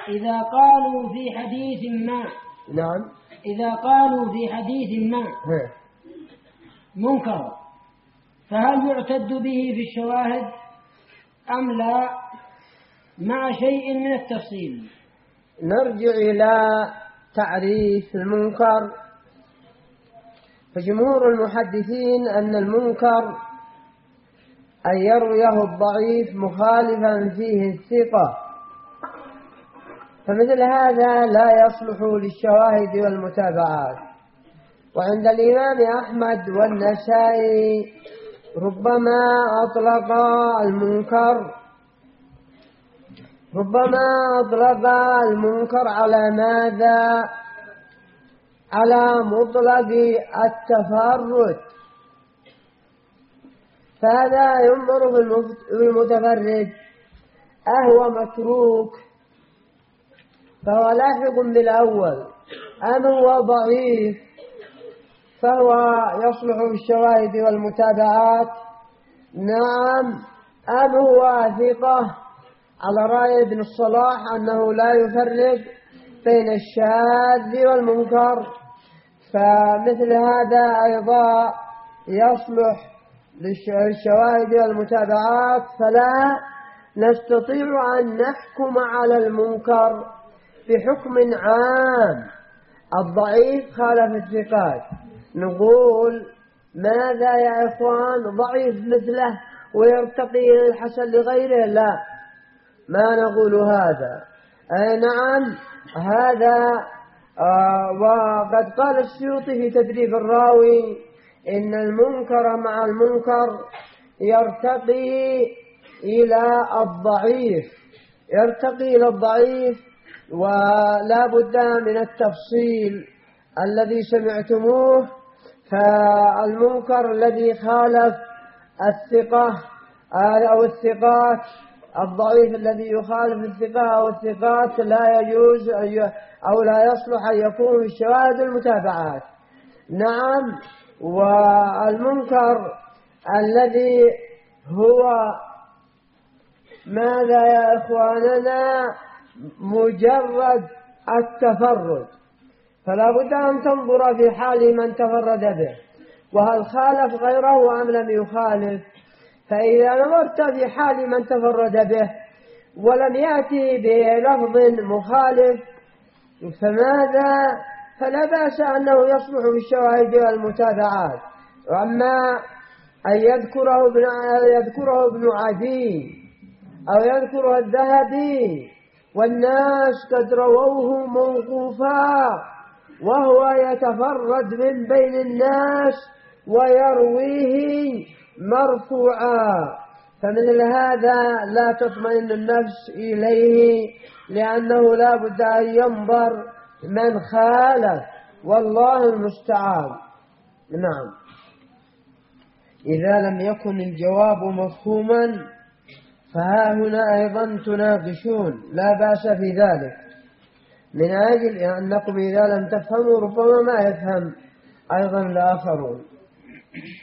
إذا قالوا في حديث ما. نعم. إذا قالوا في حديث ما منكر فهل يعتد به في الشواهد أم لا، مع شيء من التفصيل؟ نرجع إلى تعريف المنكر. فجمهور المحدثين أن المنكر أن يرويه الضعيف مخالفا فيه الثقة، فمثل هذا لا يصلح للشواهد والمتابعات. وعند الإمام أحمد والنسائي ربما أطلق المنكر على ماذا؟ على مطلق التفرد، فهذا ينظر في المتفرد أهو متروك فهو لاحق بالأول، أم هو ضعيف فهو يصلح بالشواهد والمتابعات؟ نعم. أم هو ثقة على رأي ابن الصلاح أنه لا يفرق بين الشاذ والمنكر، فمثل هذا أيضا يصلح للشواهد والمتابعات، فلا نستطيع أن نحكم على المنكر بحكم عام. الضعيف خالف الثقات، نقول ماذا يا إخوان ضعيف مثله ويرتقي إلى الحسن لغيره؟ لا، ما نقول هذا. أي نعم، هذا وقد قال السيوطي في تدريب الراوي إن المنكر مع المنكر يرتقي إلى الضعيف، ولا بد من التفصيل الذي سمعتموه. فالمنكر الذي خالف الثقة أو الثقات، الضعيف الذي يخالف الثقة أو الثقات لا يجوز أو لا يصلح أن يكون في الشواهد المتابعات. نعم. والمنكر الذي هو ماذا يا إخواننا؟ مجرد التفرد، فلا بد أن تنظر في حال من تفرد به وهل خالف غيره أم لم يخالف. فإذا نظرت في حال من تفرد به ولم يأتي بلفظ مخالف فلا بأس أنه يصلح بالشواهد والمتابعات. وأما أن يذكره ابن عدي أو يذكره الذهبي والناس قد رووه موقوفا وهو يتفرد من بين الناس ويرويه مرفوعا، فمثل هذا لا تطمئن النفس إليه، لأنه لا بد أن ينظر من خالف، والله المستعان. نعم. إذا لم يكن الجواب مفهوما فها هنا أيضا تناقشون، لا بأس في ذلك، من أجل أنكم إذا لم تفهموا ربما ما يفهم أيضا الآخرون.